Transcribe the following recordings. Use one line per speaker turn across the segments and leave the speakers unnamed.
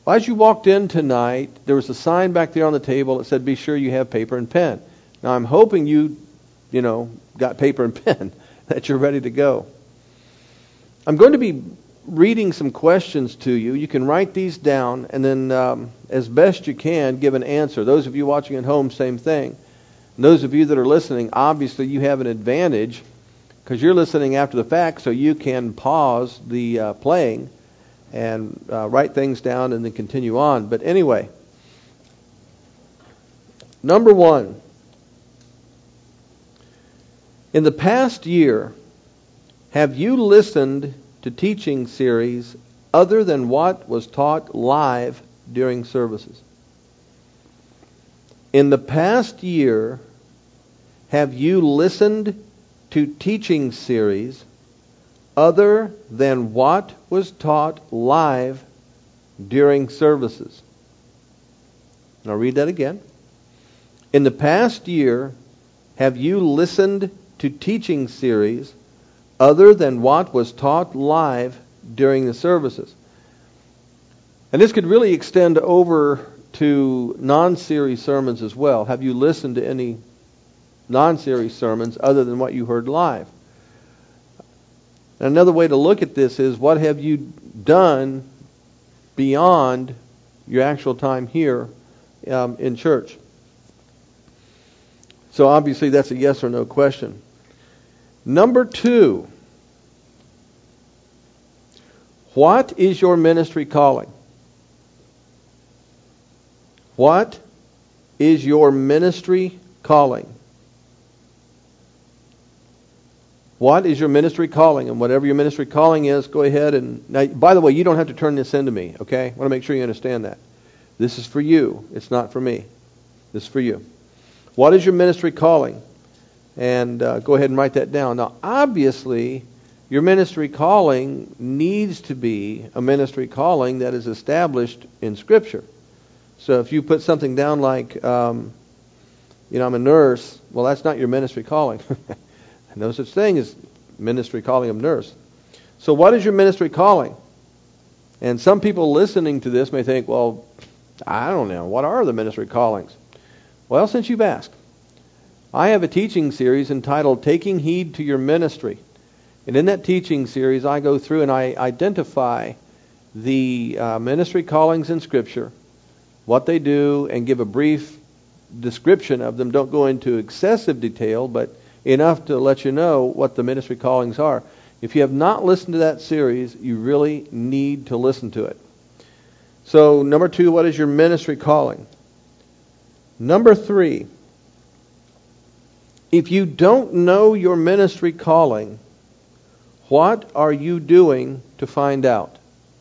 Well, as you walked in tonight, there was a sign back there on the table that said, be sure you have paper and pen. Now, I'm hoping you got paper and pen, that you're ready to go. I'm going to be reading some questions to you. You can write these down and then, as best you can, give an answer. Those of you watching at home, same thing. And those of you that are listening, obviously you have an advantage because you're listening after the fact, so you can pause the playing and write things down and then continue on. But anyway, number one. In the past year, have you listened to teaching series other than what was taught live during services? In the past year, have you listened to teaching series other than what was taught live during services? And I'll read that again. In the past year, have you listened to teaching series other than what was taught live during the services? And this could really extend over to non-series sermons as well. Have you listened to any non-series sermons other than what you heard live? Another way to look at this is, what have you done beyond your actual time here in church? So obviously that's a yes or no question. Number two, what is your ministry calling? What is your ministry calling? What is your ministry calling? And whatever your ministry calling is, go ahead and... Now, by the way, you don't have to turn this into me, okay? I want to make sure you understand that. This is for you. It's not for me. This is for you. What is your ministry calling? And go ahead and write that down. Now, obviously, your ministry calling needs to be a ministry calling that is established in Scripture. So if you put something down like, I'm a nurse, well, that's not your ministry calling. No such thing as ministry calling of nurse. So what is your ministry calling? And some people listening to this may think, well, I don't know. What are the ministry callings? Well, since you've asked, I have a teaching series entitled Taking Heed to Your Ministry. And in that teaching series, I go through and I identify the ministry callings in Scripture, what they do, and give a brief description of them. Don't go into excessive detail, but enough to let you know what the ministry callings are. If you have not listened to that series, you really need to listen to it. So, number two, what is your ministry calling? Number three, if you don't know your ministry calling, what are you doing to find out?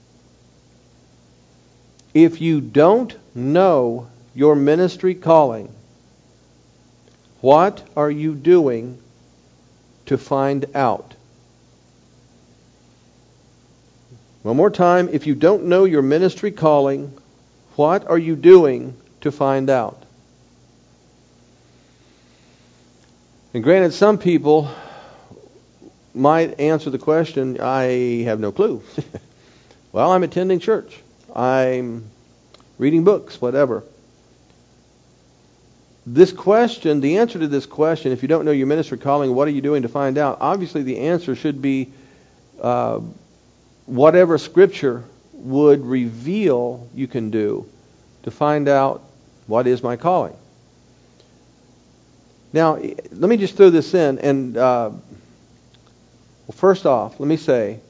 If you don't know your ministry calling, what are you doing to find out? One more time. If you don't know your ministry calling, what are you doing to find out? And granted, some people might answer the question, I have no clue. Well, I'm attending church. I'm reading books, whatever. This question, the answer to this question, if you don't know your ministry calling, what are you doing to find out? Obviously, the answer should be whatever Scripture would reveal you can do to find out what is my calling. Now, let me just throw this in. And first off, let me say,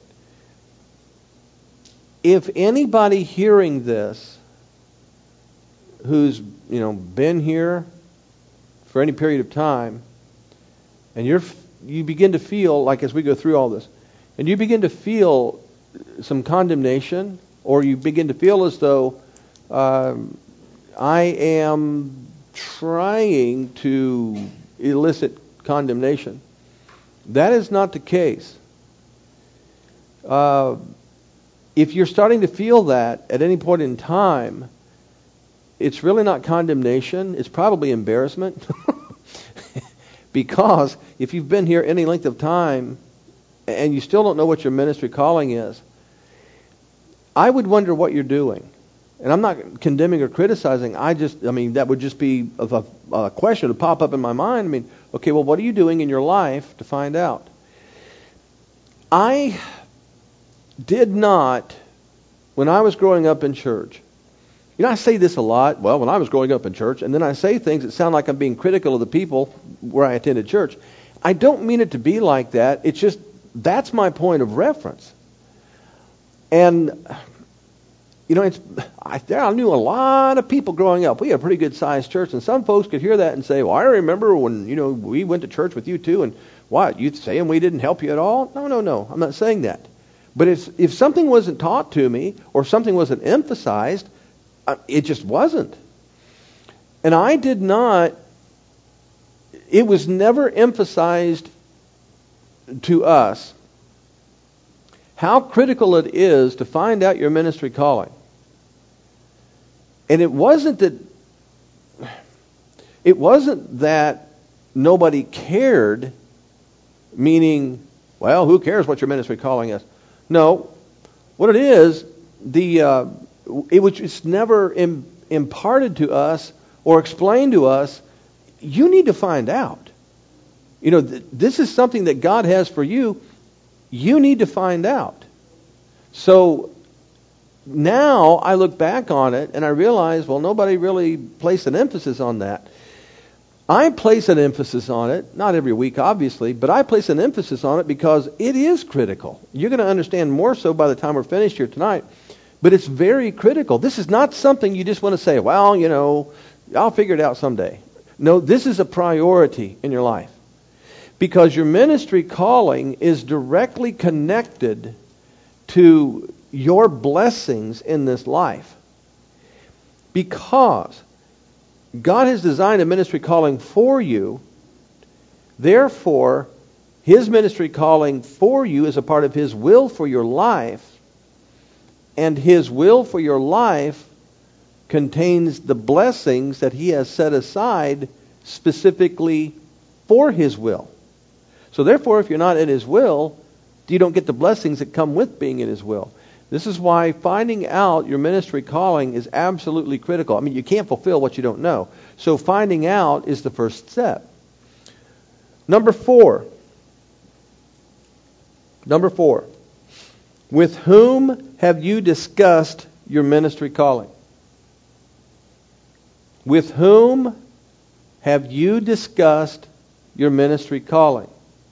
if anybody hearing this who's been here for any period of time, and you begin to feel like, as we go through all this, and you begin to feel some condemnation, or you begin to feel as though I am trying to elicit condemnation, that is not the case. If you're starting to feel that at any point in time, it's really not condemnation. It's probably embarrassment. Because if you've been here any length of time and you still don't know what your ministry calling is, I would wonder what you're doing. And I'm not condemning or criticizing. That would just be a question to pop up in my mind. Okay, well, what are you doing in your life to find out? I did not, when I was growing up in church, I say this a lot. Well, when I was growing up in church, and then I say things that sound like I'm being critical of the people where I attended church. I don't mean it to be like that. It's just, that's my point of reference. And I knew a lot of people growing up. We had a pretty good sized church, and some folks could hear that and say, well, I remember when, we went to church with you too, and what, you saying we didn't help you at all? No, I'm not saying that. But if something wasn't taught to me, or something wasn't emphasized, it just wasn't. And I did not, it was never emphasized to us how critical it is to find out your ministry calling. And it wasn't that nobody cared, meaning, well, who cares what your ministry calling is? No, what it is, it was just never imparted to us or explained to us. You need to find out. This is something that God has for you. You need to find out. So now I look back on it and I realize, well, nobody really placed an emphasis on that. I place an emphasis on it, not every week obviously, but I place an emphasis on it because it is critical. You're going to understand more so by the time we're finished here tonight, but it's very critical. This is not something you just want to say, well, I'll figure it out someday. No, this is a priority in your life because your ministry calling is directly connected to your blessings in this life. Because God has designed a ministry calling for you, therefore, His ministry calling for you is a part of His will for your life, and His will for your life contains the blessings that He has set aside specifically for His will. So therefore, if you're not in His will, you don't get the blessings that come with being in His will. This is why finding out your ministry calling is absolutely critical. You can't fulfill what you don't know. So finding out is the first step. Number four. With whom have you discussed your ministry calling? With whom have you discussed your ministry calling?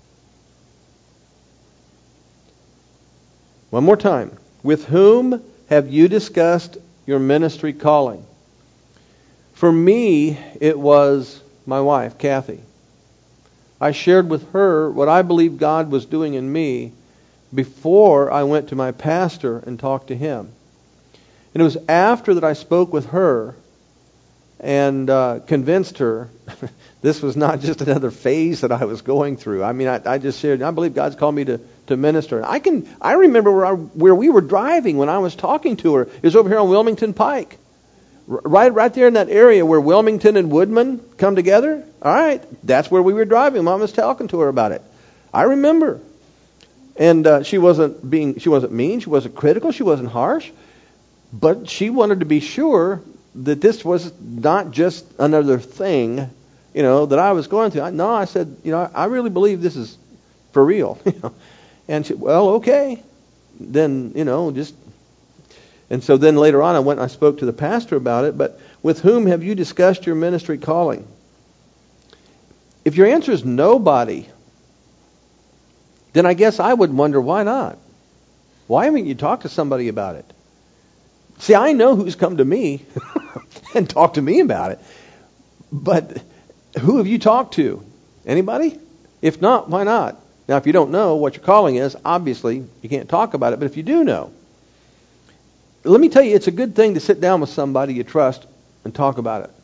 One more time. With whom have you discussed your ministry calling? For me, it was my wife, Kathy. I shared with her what I believed God was doing in me before I went to my pastor and talked to him. And it was after that I spoke with her and convinced her this was not just another phase that I was going through. I just shared, I believe God's called me to minister. I remember where we were driving when I was talking to her. It was over here on Wilmington Pike. Right there in that area where Wilmington and Woodman come together. All right, that's where we were driving. Mom was talking to her about it. I remember. And she wasn't mean, she wasn't critical, she wasn't harsh, but she wanted to be sure that this was not just another thing, that I was going through. I said, I really believe this is for real. And she, well, okay. Then, and so then later on I went and I spoke to the pastor about it. But with whom have you discussed your ministry calling? If your answer is nobody, then I guess I would wonder, why not? Why haven't you talked to somebody about it? See, I know who's come to me and talked to me about it. But who have you talked to? Anybody? If not, why not? Now, if you don't know what your calling is, obviously you can't talk about it. But if you do know, let me tell you, it's a good thing to sit down with somebody you trust and talk about it.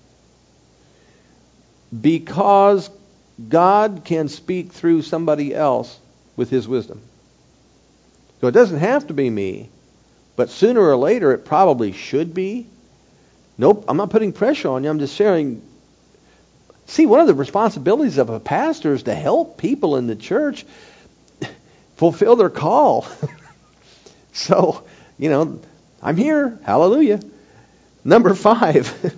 Because God can speak through somebody else with His wisdom. So it doesn't have to be me, but sooner or later it probably should be. Nope, I'm not putting pressure on you. I'm just sharing. See, one of the responsibilities of a pastor is to help people in the church fulfill their call. So, I'm here. Hallelujah. Number 5.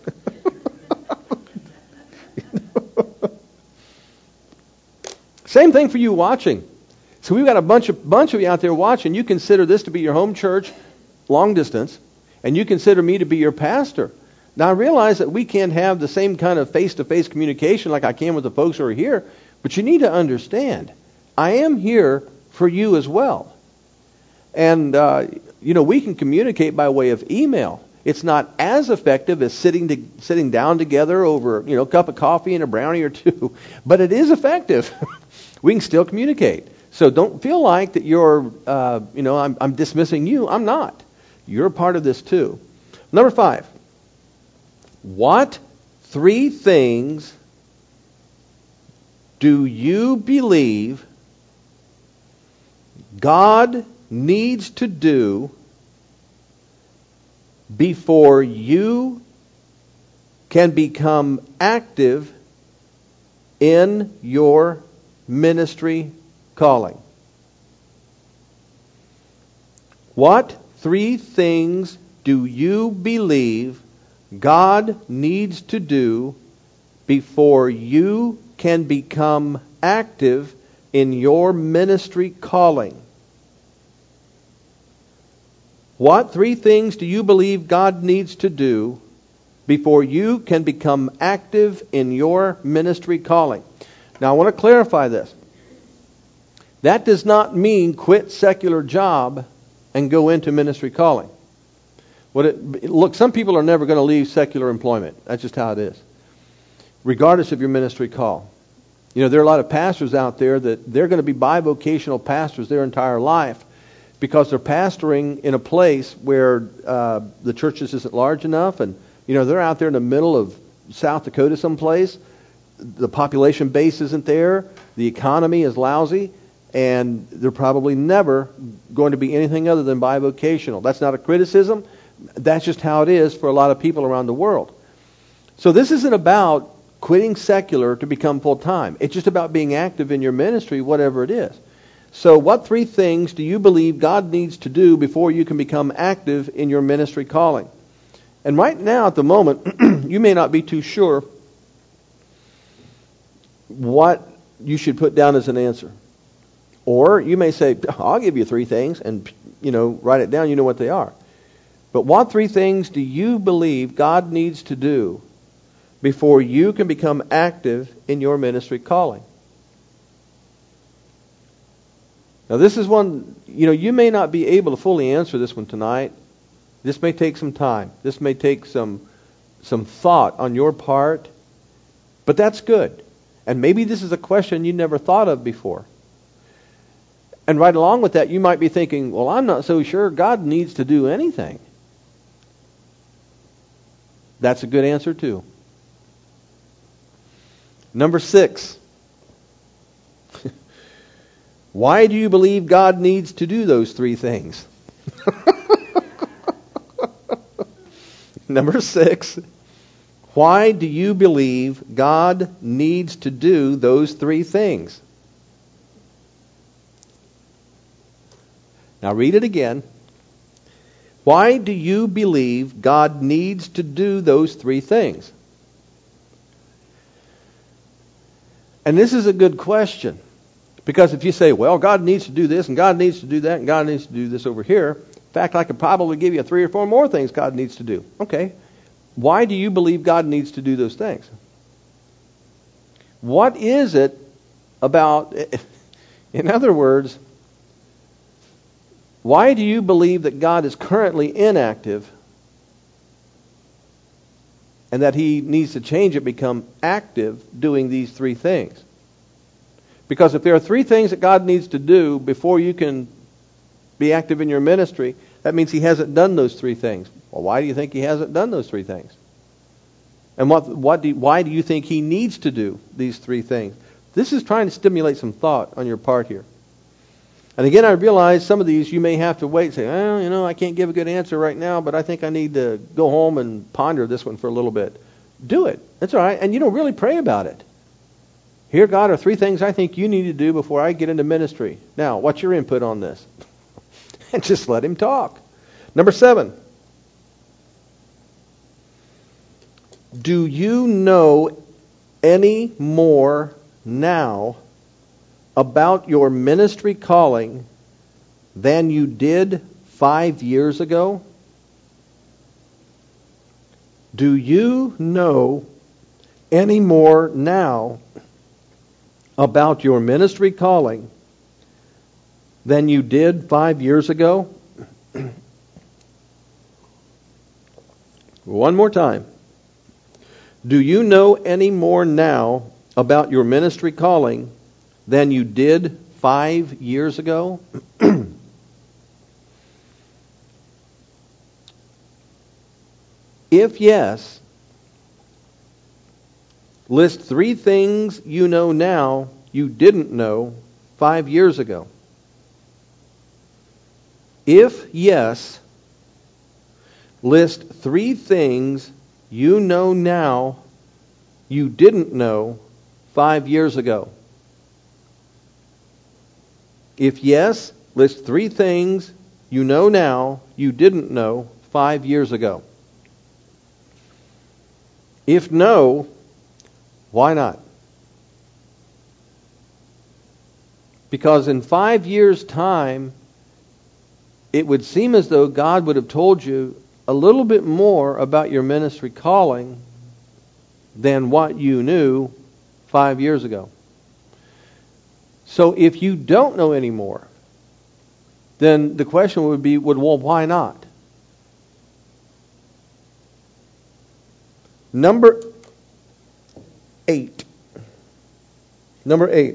Same thing for you watching. So we've got a bunch of you out there watching. You consider this to be your home church, long distance, and you consider me to be your pastor. Now I realize that we can't have the same kind of face-to-face communication like I can with the folks who are here, but you need to understand, I am here for you as well. And, we can communicate by way of email. It's not as effective as sitting down together over, a cup of coffee and a brownie or two, but it is effective. We can still communicate. So don't feel like that you're, I'm dismissing you. I'm not. You're a part of this too. Number 5. What 3 things do you believe God needs to do before you can become active in your ministry calling? What 3 things do you believe God needs to do before you can become active in your ministry calling? What 3 things do you believe God needs to do before you can become active in your ministry calling? Now I want to clarify this. That does not mean quit secular job and go into ministry calling. Look, some people are never going to leave secular employment. That's just how it is. Regardless of your ministry call. There are a lot of pastors out there that they're going to be bivocational pastors their entire life because they're pastoring in a place where the church just isn't large enough, and they're out there in the middle of South Dakota someplace. The population base isn't there. The economy is lousy. And they're probably never going to be anything other than bivocational. That's not a criticism. That's just how it is for a lot of people around the world. So this isn't about quitting secular to become full-time. It's just about being active in your ministry, whatever it is. So what 3 things do you believe God needs to do before you can become active in your ministry calling? And right now, at the moment, you may not be too sure what you should put down as an answer. Or you may say, I'll give you 3 things, and, write it down, you know what they are. But what 3 things do you believe God needs to do before you can become active in your ministry calling? Now this is one, you may not be able to fully answer this one tonight. This may take some time. This may take some thought on your part. But that's good. And maybe this is a question you never thought of before. And right along with that, you might be thinking, well, I'm not so sure God needs to do anything. That's a good answer too. Number 6. Why do you believe God needs to do those 3 things? Number 6. Why do you believe God needs to do those 3 things? Now read it again. Why do you believe God needs to do those 3 things? And this is a good question. Because if you say, well, God needs to do this, and God needs to do that, and God needs to do this over here. In fact, I could probably give you 3 or 4 more things God needs to do. Okay. Why do you believe God needs to do those things? What is it about, in other words, why do you believe that God is currently inactive and that He needs to change it, become active doing these 3 things? Because if there are 3 things that God needs to do before you can be active in your ministry, that means He hasn't done those 3 things. Well, why do you think He hasn't done those 3 things? And why do you think He needs to do these 3 things? This is trying to stimulate some thought on your part here. And again, I realize some of these you may have to wait and say, well, I can't give a good answer right now, but I think I need to go home and ponder this one for a little bit. Do it. That's all right. And really pray about it. Here, God, are 3 things I think you need to do before I get into ministry. Now, what's your input on this? And just let Him talk. Number 7. Do you know any more now about your ministry calling than you did 5 years ago? Do you know any more now about your ministry calling than you did 5 years ago? One more time. Do you know any more now about your ministry calling than you did 5 years ago? If yes, list 3 things you know now you didn't know 5 years ago. If yes, list 3 things you know now you didn't know 5 years ago. If yes, list 3 things you know now you didn't know 5 years ago. If no, why not? Because in 5 years' time, it would seem as though God would have told you a little bit more about your ministry calling than what you knew 5 years ago. So if you don't know anymore, then the question would be, well, why not? Number 8. Number 8.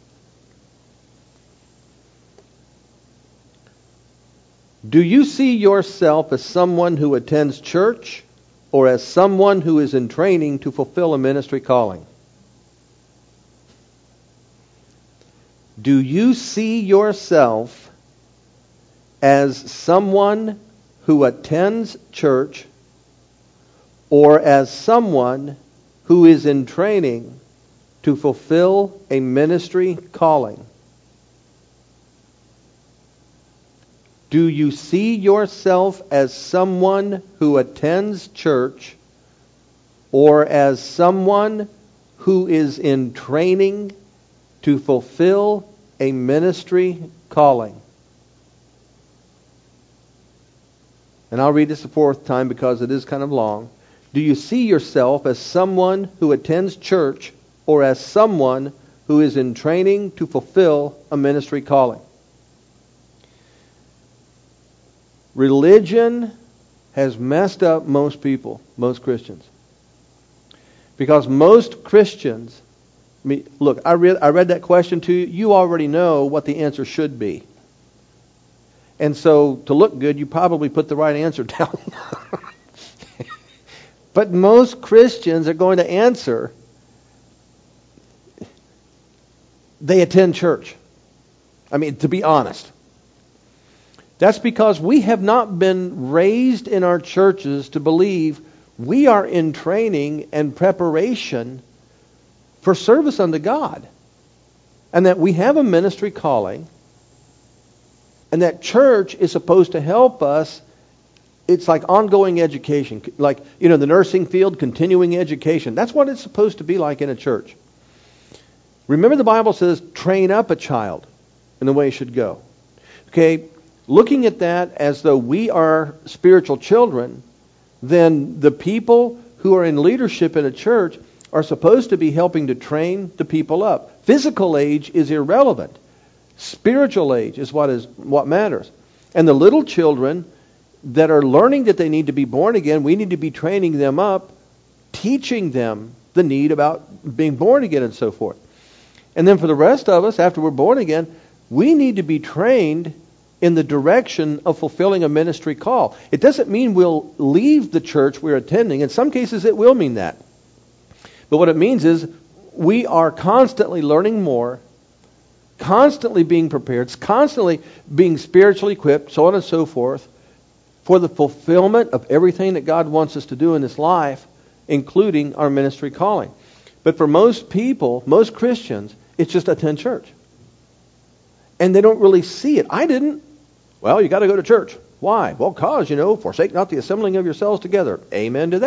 Do you see yourself as someone who attends church or as someone who is in training to fulfill a ministry calling? Do you see yourself as someone who attends church or as someone who is in training to fulfill a ministry calling? Do you see yourself as someone who attends church or as someone who is in training to fulfill a ministry calling? And I'll read this a 4th time because it is kind of long. Do you see yourself as someone who attends church or as someone who is in training to fulfill a ministry calling? Religion has messed up most people, most Christians. Because most Christians, look, I read that question to you. You already know what the answer should be. And so, to look good, you probably put the right answer down. But most Christians are going to answer, they attend church. I mean, to be honest. That's because we have not been raised in our churches to believe we are in training and preparation for service unto God. And that we have a ministry calling. And that church is supposed to help us. It's like ongoing education. Like, the nursing field, continuing education. That's what it's supposed to be like in a church. Remember the Bible says, train up a child in the way he should go. Okay, looking at that as though we are spiritual children, then the people who are in leadership in a church are supposed to be helping to train the people up. Physical age is irrelevant. Spiritual age is what matters. And the little children that are learning that they need to be born again, we need to be training them up, teaching them the need about being born again and so forth. And then for the rest of us, after we're born again, we need to be trained in the direction of fulfilling a ministry call. It doesn't mean we'll leave the church we're attending. In some cases, it will mean that. But what it means is we are constantly learning more, constantly being prepared, constantly being spiritually equipped, so on and so forth, for the fulfillment of everything that God wants us to do in this life, including our ministry calling. But for most people, most Christians, it's just attend church. And they don't really see it. I didn't. Well, you got to go to church. Why? Well, because, forsake not the assembling of yourselves together. Amen to that.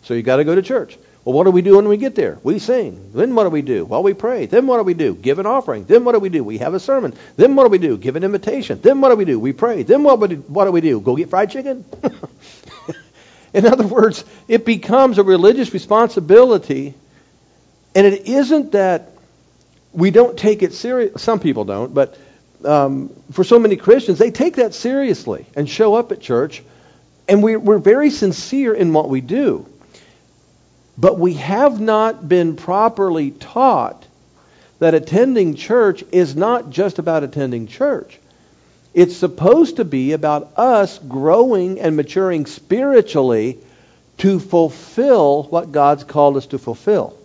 So you got to go to church. Well, what do we do when we get there? We sing. Then what do we do? Well, we pray. Then what do we do? Give an offering. Then what do we do? We have a sermon. Then what do we do? Give an invitation. Then what do we do? We pray. Then what do we do? Go get fried chicken? In other words, it becomes a religious responsibility, and it isn't that we don't take it serious. Some people don't, but for so many Christians, they take that seriously and show up at church, and we're very sincere in what we do. But we have not been properly taught that attending church is not just about attending church. It's supposed to be about us growing and maturing spiritually to fulfill what God's called us to fulfill.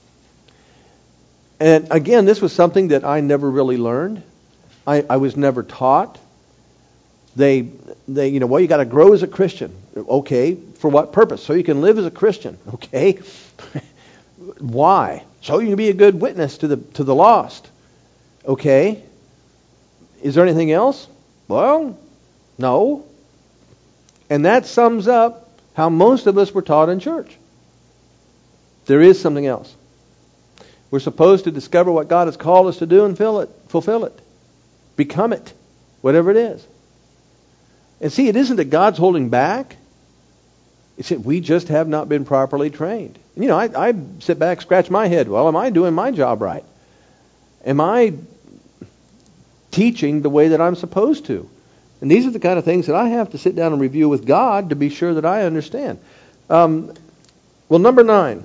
And again, this was something that I never really learned. I was never taught. They well, you got to grow as a Christian. Okay, for what purpose? So you can live as a Christian. Okay, why? So you can be a good witness to the lost. Okay, is there anything else? Well, no. And that sums up how most of us were taught in church. There is something else. We're supposed to discover what God has called us to do and fulfill it, become it, whatever it is. And see, it isn't that God's holding back. It's that we just have not been properly trained. And, I sit back, scratch my head. Well, am I doing my job right? Am I teaching the way that I'm supposed to? And these are the kind of things that I have to sit down and review with God to be sure that I understand. Well, number 9.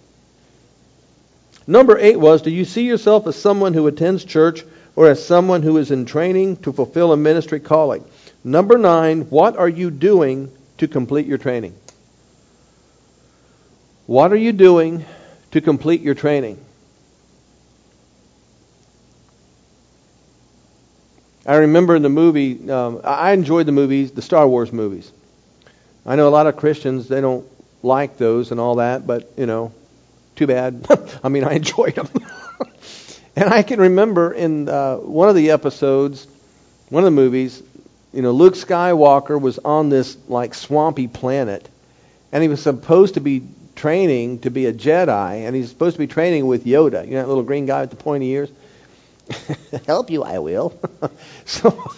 Number 8 was, do you see yourself as someone who attends church or as someone who is in training to fulfill a ministry calling? Number 9, what are you doing to complete your training? What are you doing to complete your training? I remember in the movie, I enjoyed the movies, the Star Wars movies. I know a lot of Christians, they don't like those and all that, but, too bad. I mean, I enjoyed them. And I can remember in one of the episodes, one of the movies, Luke Skywalker was on this swampy planet, and he was supposed to be training to be a Jedi, and he's supposed to be training with Yoda, that little green guy with the pointy ears. Help you, I will. So,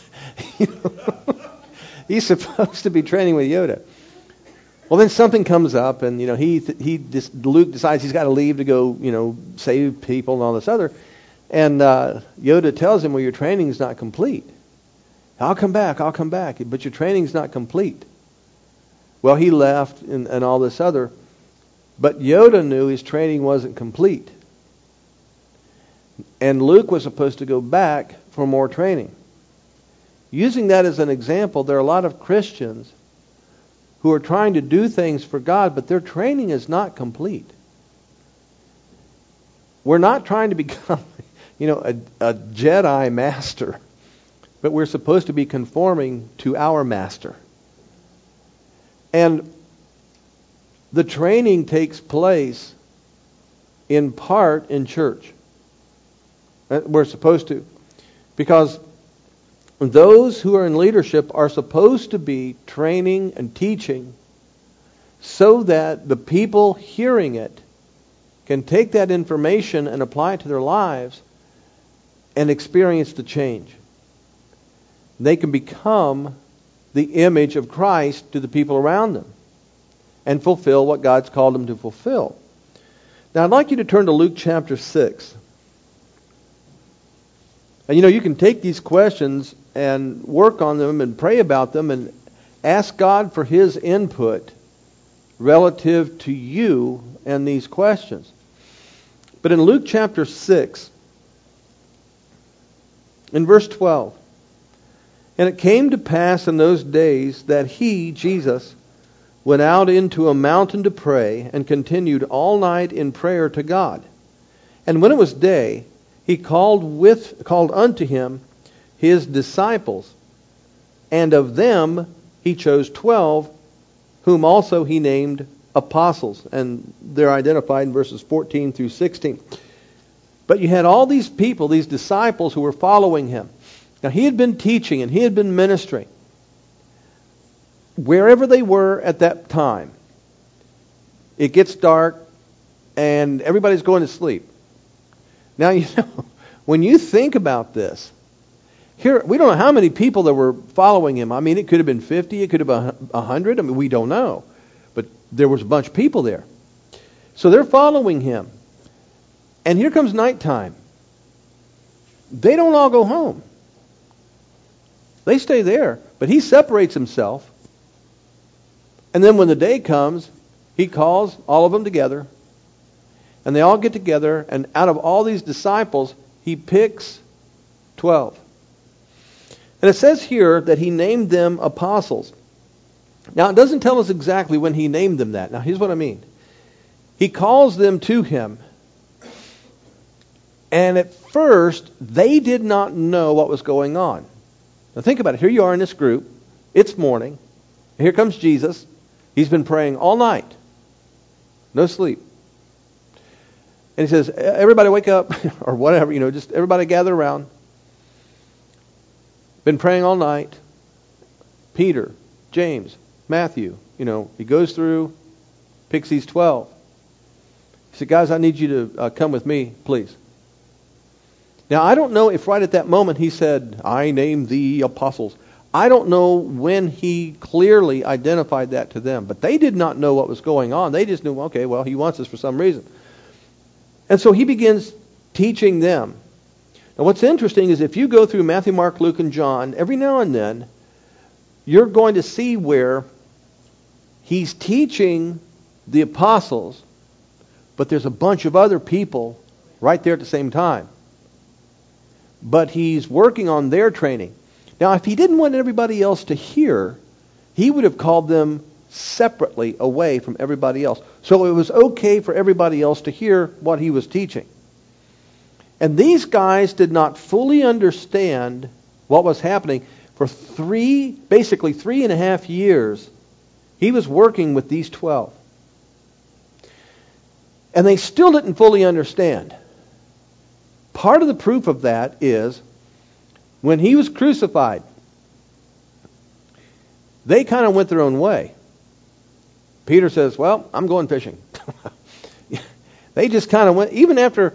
he's supposed to be training with Yoda. Well, then something comes up, and Luke decides he's got to leave to go, save people and all this other, and Yoda tells him, "Well, your training is not complete. I'll come back, but your training's not complete." Well, he left and all this other, but Yoda knew his training wasn't complete. And Luke was supposed to go back for more training. Using that as an example, there are a lot of Christians who are trying to do things for God, but their training is not complete. We're not trying to become, a Jedi master, but we're supposed to be conforming to our master. And the training takes place in part in church. We're supposed to. Because those who are in leadership are supposed to be training and teaching so that the people hearing it can take that information and apply it to their lives and experience the change. They can become the image of Christ to the people around them and fulfill what God's called them to fulfill. Now, I'd like you to turn to Luke chapter 6. And you can take these questions and work on them and pray about them and ask God for His input relative to you and these questions. But in Luke chapter 6, in verse 12, "And it came to pass in those days that He, Jesus, went out into a mountain to pray and continued all night in prayer to God. And when it was day, He called unto Him His disciples, and of them He chose 12, whom also He named apostles." And they're identified in verses 14 through 16. But you had all these people, these disciples who were following Him. Now, He had been teaching and He had been ministering. Wherever they were at that time, it gets dark, and everybody's going to sleep. Now, when you think about this, here, we don't know how many people that were following him. I mean, it could have been 50, it could have been 100. I mean, we don't know. But there was a bunch of people there. So they're following him. And here comes nighttime. They don't all go home. They stay there. But he separates himself. And then when the day comes, he calls all of them together. And they all get together. And out of all these disciples, he picks 12. And it says here that he named them apostles. Now, it doesn't tell us exactly when he named them that. Now, here's what I mean. He calls them to him. And at first, they did not know what was going on. Now, think about it. Here you are in this group. It's morning. Here comes Jesus. He's been praying all night. No sleep. And he says, everybody wake up, or whatever, just everybody gather around. Been praying all night. Peter, James, Matthew, he goes through, picks these 12. He said, guys, I need you to come with me, please. Now, I don't know if right at that moment he said, I name the apostles. I don't know when he clearly identified that to them. But they did not know what was going on. They just knew, okay, well, he wants us for some reason. And so he begins teaching them. Now, what's interesting is if you go through Matthew, Mark, Luke, and John, every now and then, you're going to see where he's teaching the apostles, but there's a bunch of other people right there at the same time. But he's working on their training. Now, if he didn't want everybody else to hear, he would have called them separately away from everybody else. So it was okay for everybody else to hear what he was teaching. And these guys did not fully understand what was happening. For basically 3.5 years, he was working with these 12. And they still didn't fully understand. Part of the proof of that is when he was crucified, they kind of went their own way. Peter says, well, I'm going fishing. They just kind of went, even after,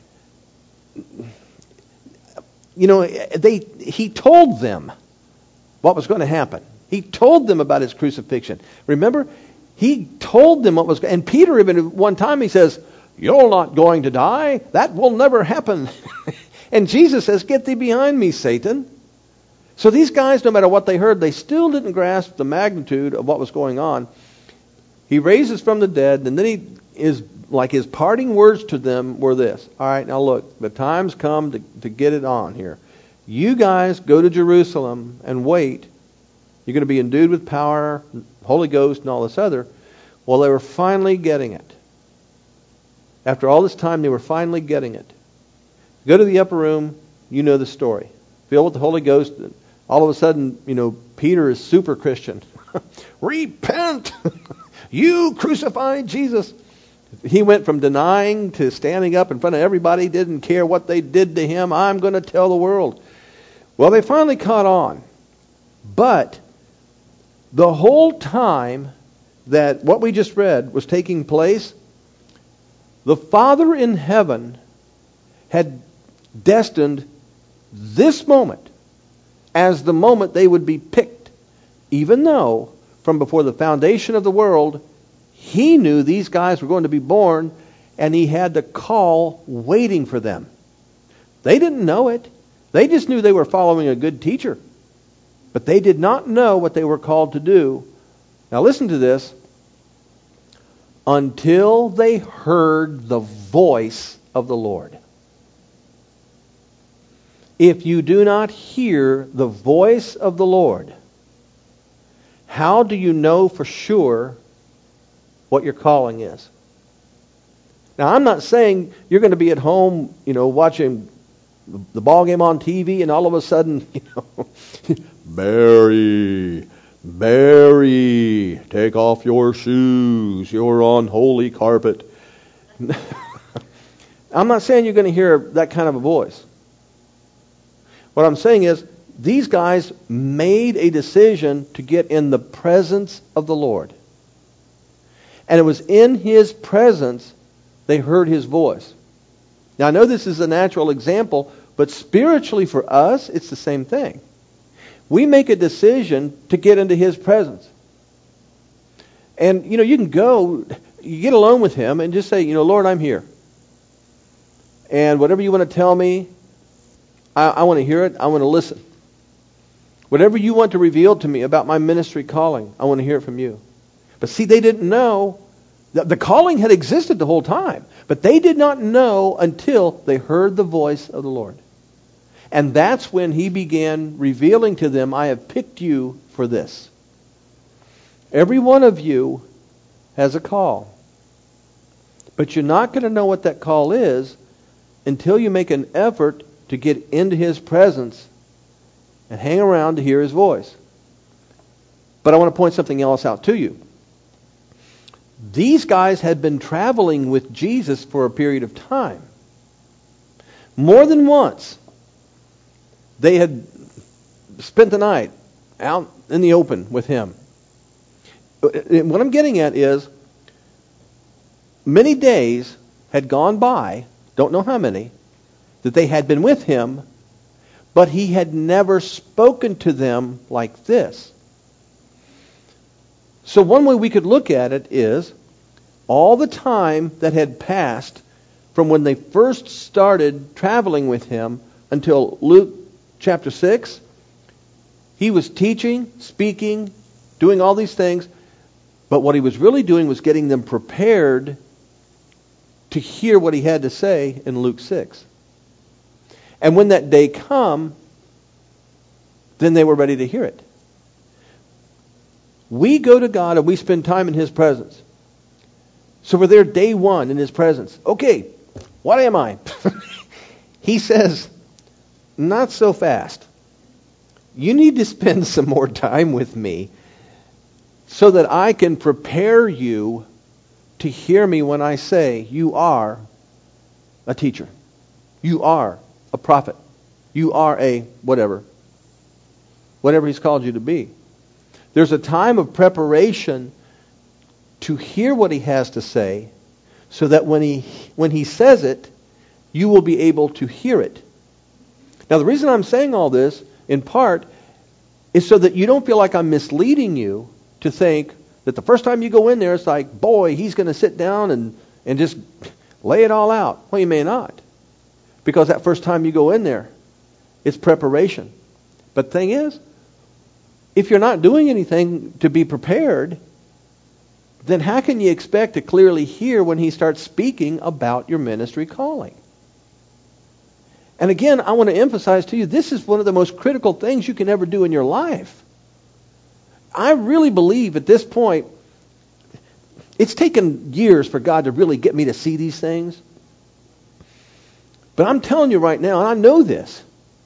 he told them what was going to happen. He told them about his crucifixion. Remember, he told them what was going to happen. And Peter, even at one time, he says, you're not going to die. That will never happen. And Jesus says, get thee behind me, Satan. So these guys, no matter what they heard, they still didn't grasp the magnitude of what was going on. He raises from the dead, and then his parting words to them were this. All right, now look, the time's come to get it on here. You guys go to Jerusalem and wait. You're going to be endued with power, Holy Ghost, and all this other. Well, they were finally getting it. After all this time, they were finally getting it. Go to the upper room, you know the story. Filled with the Holy Ghost, and all of a sudden, Peter is super Christian. Repent! You crucified Jesus. He went from denying to standing up in front of everybody, didn't care what they did to him. I'm going to tell the world. Well, they finally caught on. But the whole time that what we just read was taking place, the Father in heaven had destined this moment as the moment they would be picked, even though from before the foundation of the world, he knew these guys were going to be born, and he had the call waiting for them. They didn't know it. They just knew they were following a good teacher. But they did not know what they were called to do. Now listen to this. Until they heard the voice of the Lord. If you do not hear the voice of the Lord, how do you know for sure what your calling is? Now, I'm not saying you're going to be at home, watching the ball game on TV, and all of a sudden, Barry, take off your shoes. You're on holy carpet. I'm not saying you're going to hear that kind of a voice. What I'm saying is, these guys made a decision to get in the presence of the Lord. And it was in His presence they heard His voice. Now, I know this is a natural example, but spiritually for us, it's the same thing. We make a decision to get into His presence. And, you can go, you get alone with Him and just say, Lord, I'm here. And whatever you want to tell me, I want to hear it. I want to listen. Whatever you want to reveal to me about my ministry calling, I want to hear it from you. But see, they didn't know. The calling had existed the whole time. But they did not know until they heard the voice of the Lord. And that's when He began revealing to them, I have picked you for this. Every one of you has a call. But you're not going to know what that call is until you make an effort to get into His presence and hang around to hear His voice. But I want to point something else out to you. These guys had been traveling with Jesus for a period of time. More than once, they had spent the night out in the open with Him. What I'm getting at is, many days had gone by, don't know how many, that they had been with Him, but He had never spoken to them like this. So one way we could look at it is, all the time that had passed from when they first started traveling with Him until Luke chapter 6, He was teaching, speaking, doing all these things, but what He was really doing was getting them prepared to hear what He had to say in Luke 6. And when that day come, then they were ready to hear it. We go to God and we spend time in His presence. So we're there day one in His presence. Okay, what am I? He says, not so fast. You need to spend some more time with me so that I can prepare you to hear me when I say you are a teacher. You are a prophet. You are a whatever. Whatever He's called you to be. There's a time of preparation to hear what He has to say so that when he says it, you will be able to hear it. Now, the reason I'm saying all this, in part, is so that you don't feel like I'm misleading you to think that the first time you go in there, it's like, boy, He's going to sit down and just lay it all out. Well, He may not. Because that first time you go in there, it's preparation. But the thing is, if you're not doing anything to be prepared, then how can you expect to clearly hear when He starts speaking about your ministry calling? And again, I want to emphasize to you, this is one of the most critical things you can ever do in your life. I really believe at this point, it's taken years for God to really get me to see these things. But I'm telling you right now, and I know this,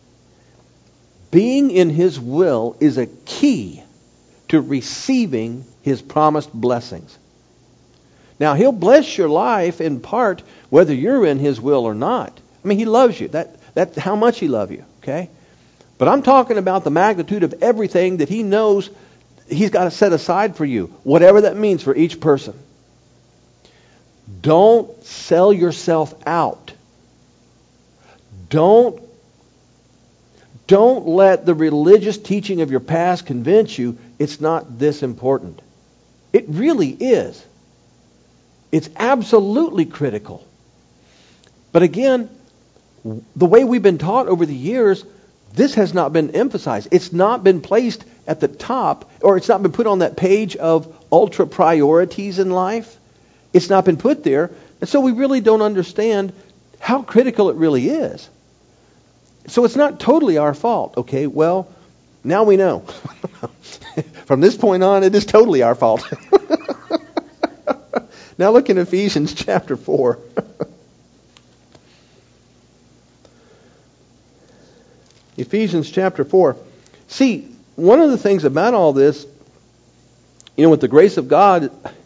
being in His will is a key to receiving His promised blessings. Now, He'll bless your life in part whether you're in His will or not. I mean, He loves you. That's how much He loves you, okay? But I'm talking about the magnitude of everything that He knows He's got to set aside for you, whatever that means for each person. Don't sell yourself out. Don't let the religious teaching of your past convince you it's not this important. It really is. It's absolutely critical. But again, the way we've been taught over the years, this has not been emphasized. It's not been placed at the top, or it's not been put on that page of ultra priorities in life. It's not been put there. And so we really don't understand how critical it really is. So it's not totally our fault. Okay, well, now we know. From this point on, it is totally our fault. Now look in Ephesians chapter 4. Ephesians chapter 4. See, one of the things about all this, with the grace of God,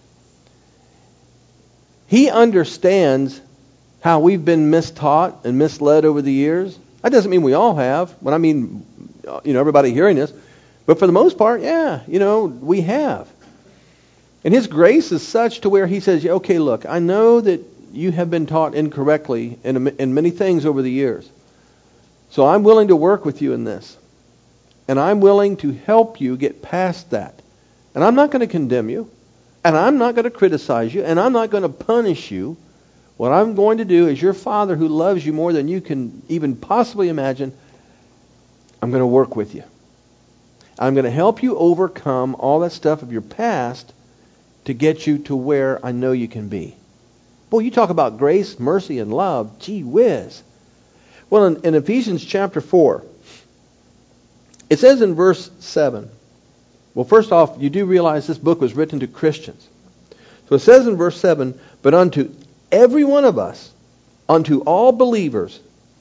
He understands how we've been mistaught and misled over the years. That doesn't mean we all have. When I mean, everybody hearing this. But for the most part, yeah, we have. And His grace is such to where He says, okay, look, I know that you have been taught incorrectly in many things over the years. So I'm willing to work with you in this. And I'm willing to help you get past that. And I'm not going to condemn you. And I'm not going to criticize you. And I'm not going to punish you. What I'm going to do is your Father who loves you more than you can even possibly imagine, I'm going to work with you. I'm going to help you overcome all that stuff of your past to get you to where I know you can be. Boy, you talk about grace, mercy, and love. Gee whiz. Well, in Ephesians chapter 4, it says in verse 7, well, first off, you do realize this book was written to Christians. So it says in verse 7, but unto every one of us, unto all believers,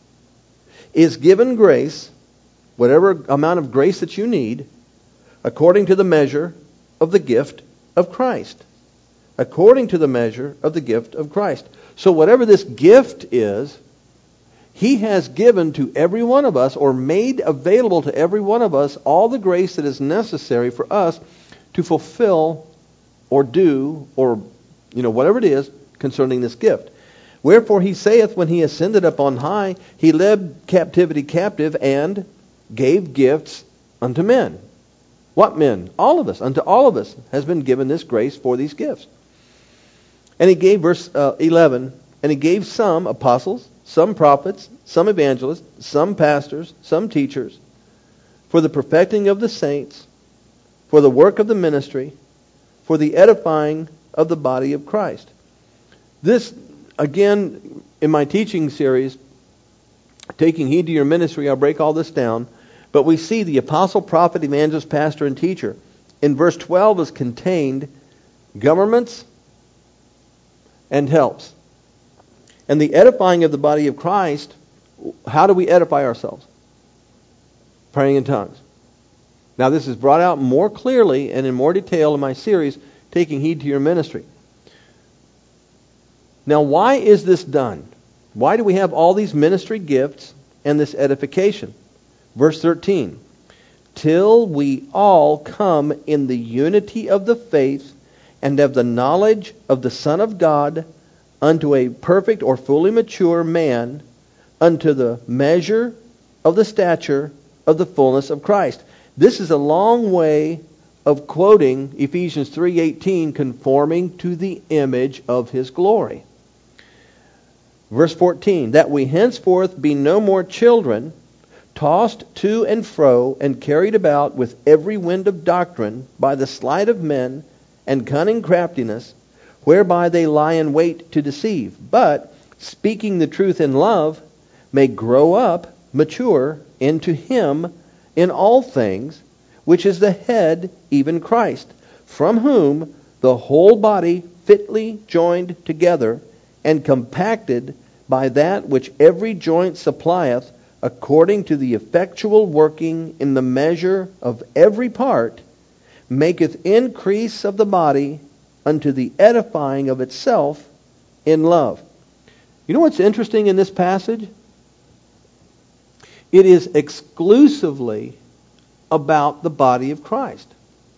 is given grace, whatever amount of grace that you need, according to the measure of the gift of Christ. According to the measure of the gift of Christ. So whatever this gift is, He has given to every one of us, or made available to every one of us, all the grace that is necessary for us to fulfill or do, or whatever it is concerning this gift. Wherefore He saith, when He ascended up on high, He led captivity captive and gave gifts unto men. What men? All of us. Unto all of us has been given this grace for these gifts. And He gave, verse 11, and He gave some apostles, some prophets, some evangelists, some pastors, some teachers, for the perfecting of the saints, for the work of the ministry, for the edifying of the body of Christ. This, again, in my teaching series, Taking Heed to Your Ministry, I'll break all this down. But we see the apostle, prophet, evangelist, pastor, and teacher. In verse 12 is contained governments and helps. And the edifying of the body of Christ, how do we edify ourselves? Praying in tongues. Now this is brought out more clearly and in more detail in my series, Taking Heed to Your Ministry. Now why is this done? Why do we have all these ministry gifts and this edification? Verse 13. Till we all come in the unity of the faith and of the knowledge of the Son of God, unto a perfect or fully mature man, unto the measure of the stature of the fullness of Christ. This is a long way of quoting Ephesians 3:18, conforming to the image of His glory. Verse 14, that we henceforth be no more children, tossed to and fro, and carried about with every wind of doctrine, by the sleight of men and cunning craftiness, whereby they lie in wait to deceive, but, speaking the truth in love, may grow up, mature, into Him in all things, which is the head, even Christ, from whom the whole body fitly joined together, and compacted by that which every joint supplieth, according to the effectual working in the measure of every part, maketh increase of the body unto the edifying of itself in love. You know what's interesting in this passage? It is exclusively about the body of Christ.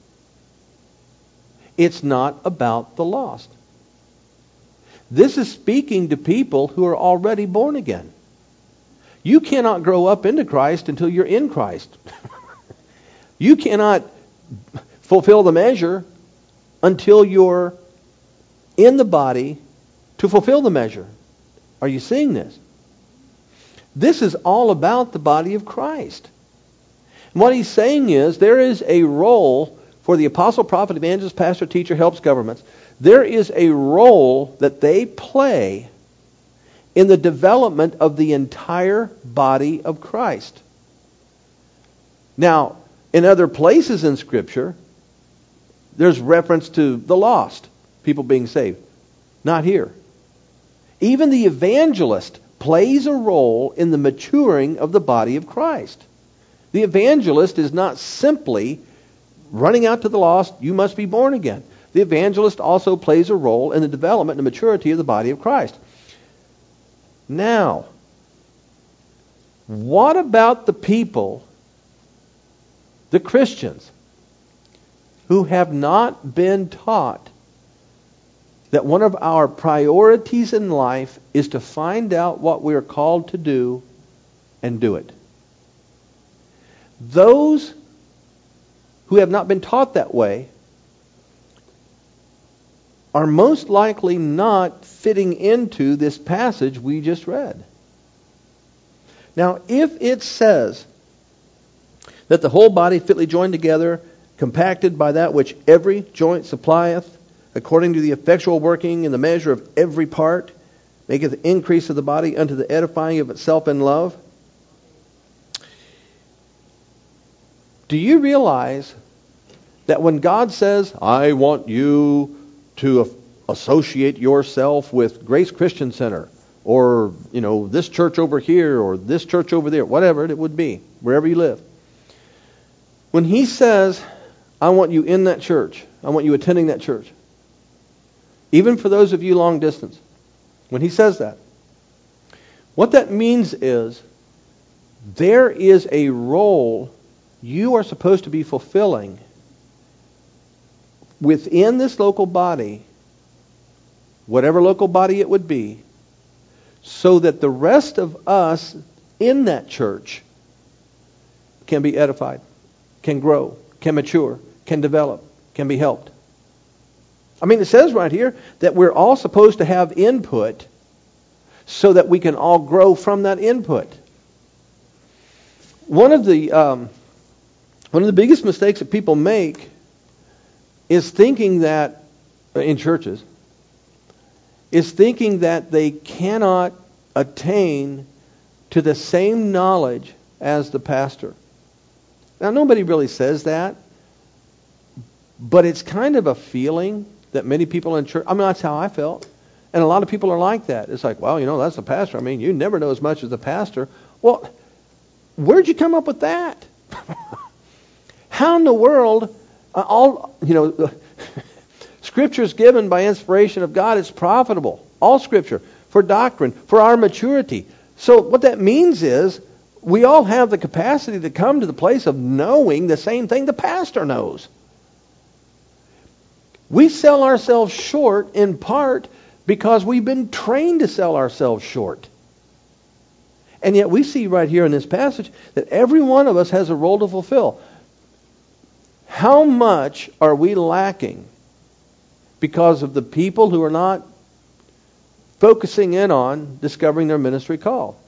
It's not about the lost. This is speaking to people who are already born again. You cannot grow up into Christ until you're in Christ. You cannot fulfill the measure until you're in the body to fulfill the measure. Are you seeing this? This is all about the body of Christ. And what he's saying is there is a role for the apostle, prophet, evangelist, pastor, teacher, helps, governments. There is a role that they play in the development of the entire body of Christ. Now, in other places in Scripture, there's reference to the lost, people being saved. Not here. Even the evangelist plays a role in the maturing of the body of Christ. The evangelist is not simply running out to the lost, you must be born again. The evangelist also plays a role in the development and maturity of the body of Christ. Now, what about the people, the Christians, who have not been taught that one of our priorities in life is to find out what we are called to do and do it. Those who have not been taught that way are most likely not fitting into this passage we just read. Now, if it says that the whole body fitly joined together, compacted by that which every joint supplieth, according to the effectual working in the measure of every part, maketh the increase of the body unto the edifying of itself in love. Do you realize that when God says, I want you to associate yourself with Grace Christian Center, or, this church over here, or this church over there, whatever it would be, wherever you live. When He says, I want you in that church, I want you attending that church, even for those of you long distance, when He says that, what that means is there is a role you are supposed to be fulfilling within this local body, whatever local body it would be, so that the rest of us in that church can be edified, can grow, can mature, can develop, can be helped. I mean, it says right here that we're all supposed to have input so that we can all grow from that input. One of the biggest mistakes that people make is thinking that, in churches, is thinking that they cannot attain to the same knowledge as the pastor. Now, nobody really says that, but it's kind of a feeling that many people in church, that's how I felt. And a lot of people are like that. It's like, well, that's the pastor. You never know as much as the pastor. Well, where'd you come up with that? How in the world, Scripture is given by inspiration of God. It's profitable. All Scripture. For doctrine. For our maturity. So what that means is we all have the capacity to come to the place of knowing the same thing the pastor knows. We sell ourselves short in part because we've been trained to sell ourselves short. And yet we see right here in this passage that every one of us has a role to fulfill. How much are we lacking because of the people who are not focusing in on discovering their ministry call?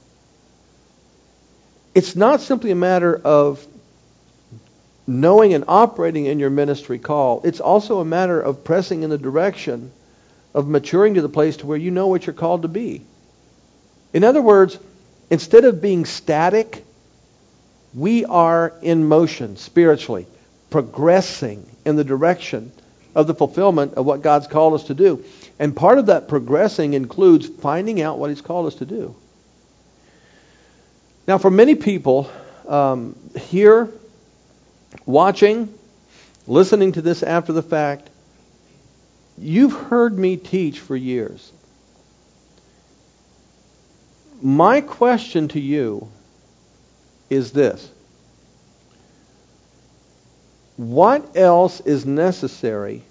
It's not simply a matter of knowing and operating in your ministry call. It's also a matter of pressing in the direction of maturing to the place to where you know what you're called to be. In other words, instead of being static, we are in motion spiritually, progressing in the direction of the fulfillment of what God's called us to do. And part of that progressing includes finding out what He's called us to do. Now, for many people here, watching, listening to this after the fact, you've heard me teach for years. My question to you is this. What else is necessary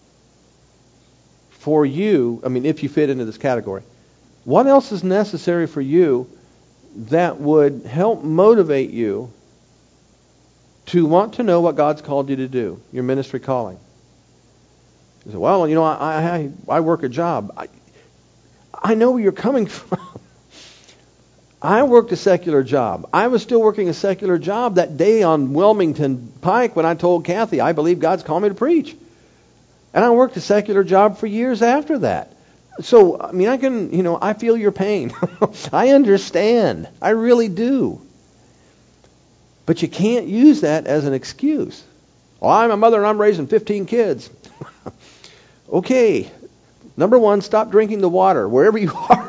for you, if you fit into this category, what else is necessary for you that would help motivate you to want to know what God's called you to do, your ministry calling? You say, well, I work a job. I know where you're coming from. I worked a secular job. I was still working a secular job that day on Wilmington Pike when I told Kathy, I believe God's called me to preach. And I worked a secular job for years after that. So, I feel your pain. I understand. I really do. But you can't use that as an excuse. Well, I'm a mother and I'm raising 15 kids. Okay. Number one, stop drinking the water wherever you are.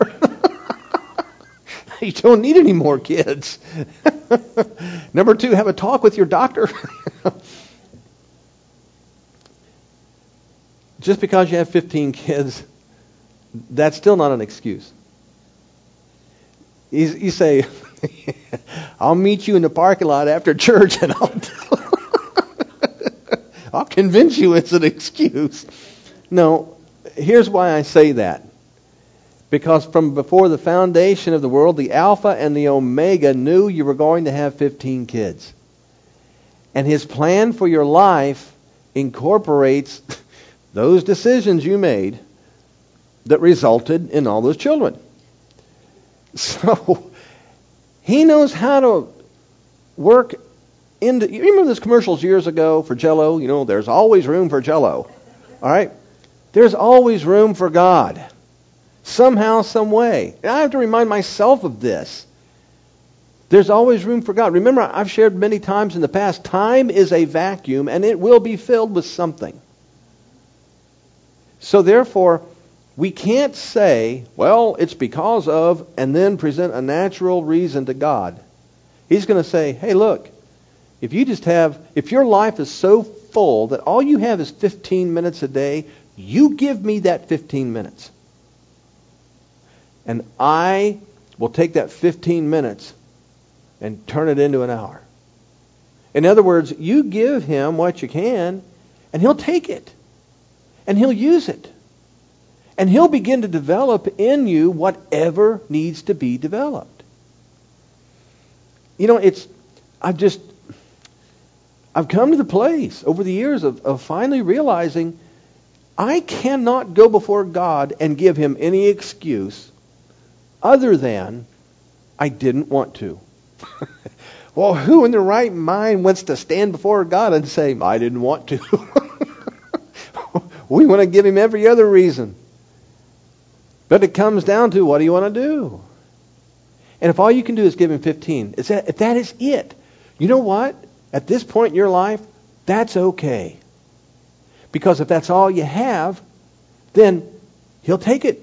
You don't need any more kids. Number two, have a talk with your doctor. Just because you have 15 kids, that's still not an excuse. You say, I'll meet you in the parking lot after church and I'll convince you it's an excuse. No, here's why I say that. Because from before the foundation of the world, the Alpha and the Omega knew you were going to have 15 kids. And His plan for your life incorporates those decisions you made that resulted in all those children. So He knows how to work into... You remember those commercials years ago for Jell-O? You know, there's always room for Jell-O. All right? There's always room for God. Somehow, some way. And I have to remind myself of this. There's always room for God. Remember, I've shared many times in the past, time is a vacuum and it will be filled with something. So therefore, we can't say, well, it's because of, and then present a natural reason to God. He's going to say, hey, look, if your life is so full that all you have is 15 minutes a day, you give me that 15 minutes. And I will take that 15 minutes and turn it into an hour. In other words, you give Him what you can, and He'll take it. And He'll use it. And He'll begin to develop in you whatever needs to be developed. You know, I've come to the place over the years of finally realizing I cannot go before God and give Him any excuse other than I didn't want to. Well, who in their right mind wants to stand before God and say, I didn't want to? We want to give Him every other reason. But it comes down to, what do you want to do? And if all you can do is give Him 15, if that is it, you know what? At this point in your life, that's okay. Because if that's all you have, then He'll take it.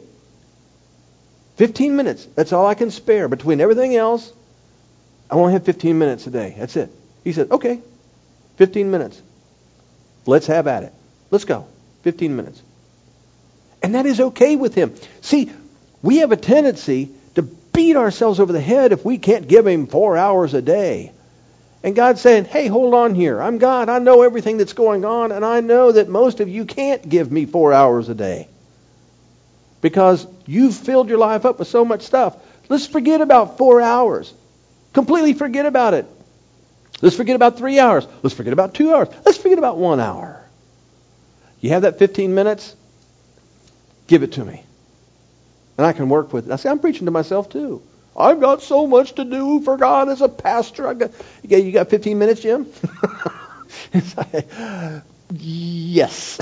15 minutes, that's all I can spare. Between everything else, I only have 15 minutes a day. That's it. He said, okay, 15 minutes. Let's have at it. Let's go. 15 minutes. And that is okay with Him. See, we have a tendency to beat ourselves over the head if we can't give Him 4 hours a day. And God's saying, hey, hold on here. I'm God. I know everything that's going on, and I know that most of you can't give me 4 hours a day. Because you've filled your life up with so much stuff. Let's forget about 4 hours. Completely forget about it. Let's forget about 3 hours. Let's forget about 2 hours. Let's forget about 1 hour. You have that 15 minutes? Give it to me. And I can work with it. I say, I'm preaching to myself too. I've got so much to do for God as a pastor. You got 15 minutes, Jim? It's like, yes.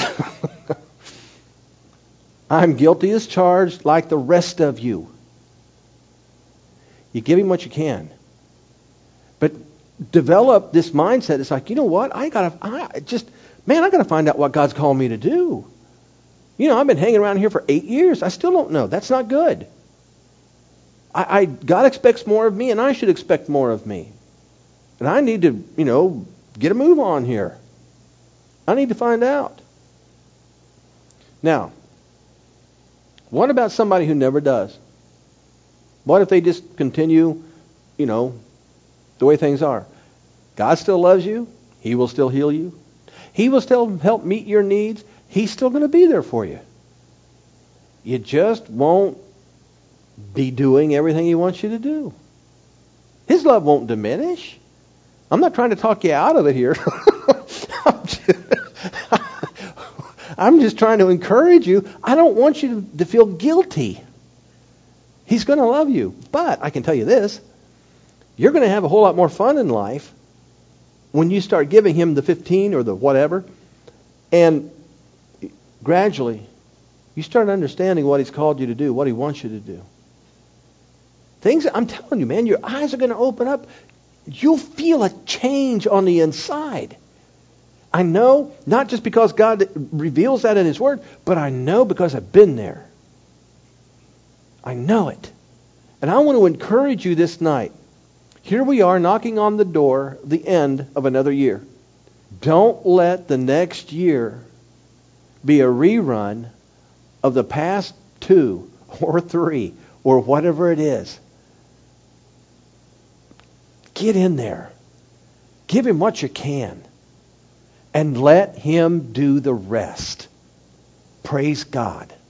I'm guilty as charged like the rest of you. You give Him what you can. But develop this mindset. It's like, you know what? I gotta find out what God's called me to do. You know, I've been hanging around here for 8 years. I still don't know. That's not good. God expects more of me, and I should expect more of me. And I need to, get a move on here. I need to find out. Now, what about somebody who never does? What if they just continue, the way things are? God still loves you. He will still heal you. He will still help meet your needs. He's still going to be there for you. You just won't be doing everything He wants you to do. His love won't diminish. I'm not trying to talk you out of it here. I'm just trying to encourage you. I don't want you to feel guilty. He's going to love you. But I can tell you this. You're going to have a whole lot more fun in life when you start giving Him the 15 or the whatever. And gradually, you start understanding what He's called you to do, what He wants you to do. I'm telling you, man, your eyes are going to open up. You'll feel a change on the inside. I know, not just because God reveals that in His Word, but I know because I've been there. I know it. And I want to encourage you this night. Here we are knocking on the door, the end of another year. Don't let the next year be a rerun of the past 2 or 3 or whatever it is. Get in there. Give Him what you can. And let Him do the rest. Praise God.